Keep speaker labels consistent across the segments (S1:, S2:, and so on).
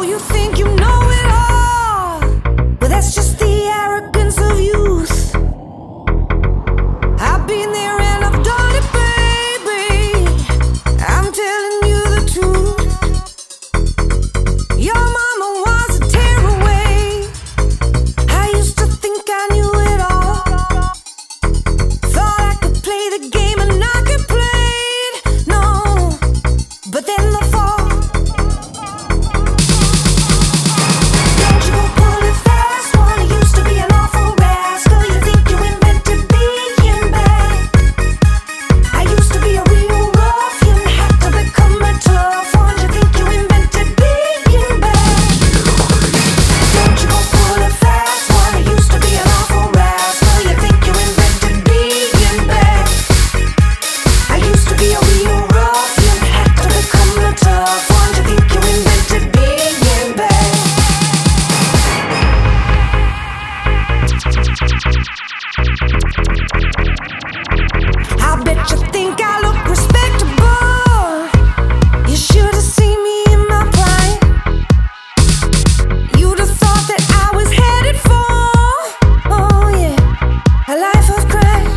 S1: you think you know it all, but that's just the arrogance of youth. I've been there and I've done it, baby. I'm telling you the truth. Your mama was a tearaway. I used to think I knew it all. Thought I could play the game and I could play it. No, but then the fall. I bet you think I look respectable. You should have seen me in my prime. You'd have thought that I was headed for, oh yeah, a life of crime.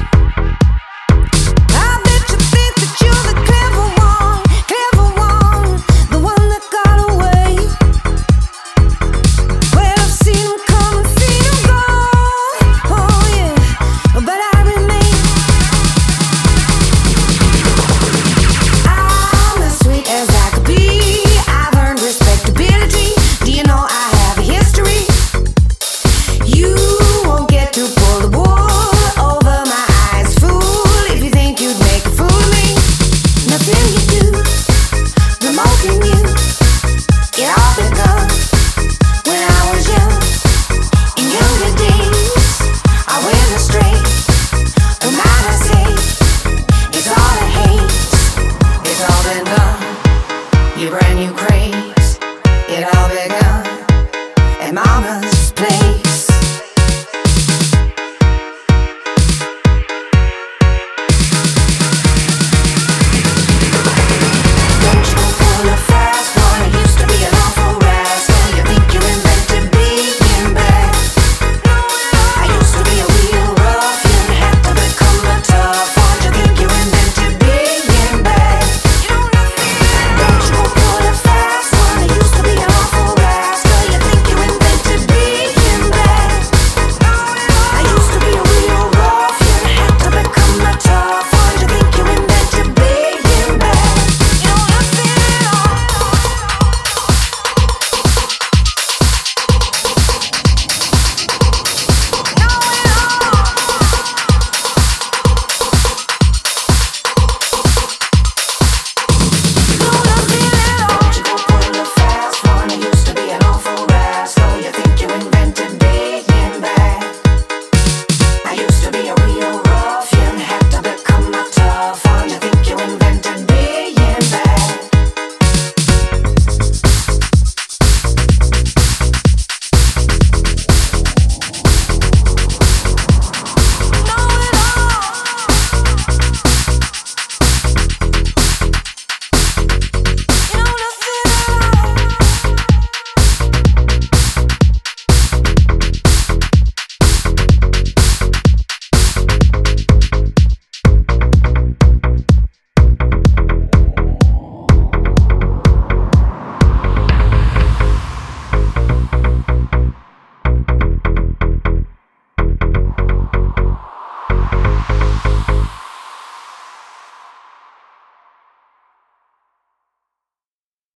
S1: I bet you think that you're the clever one, the one that got away. Well, I've seen him come and seen him go, oh yeah, but I remain. I'm as sweet as I could be. I've earned respectability. Do you know I have a history? You won't get to pull the wool over my eyes, fool. If you think you'd make a fool of me, nothing you do, remoting you. It all begun when I was young. In younger days, I went astray. No matter say, it's all the hate. It's all been done. Your brand new craze. It all begun at Mama's place.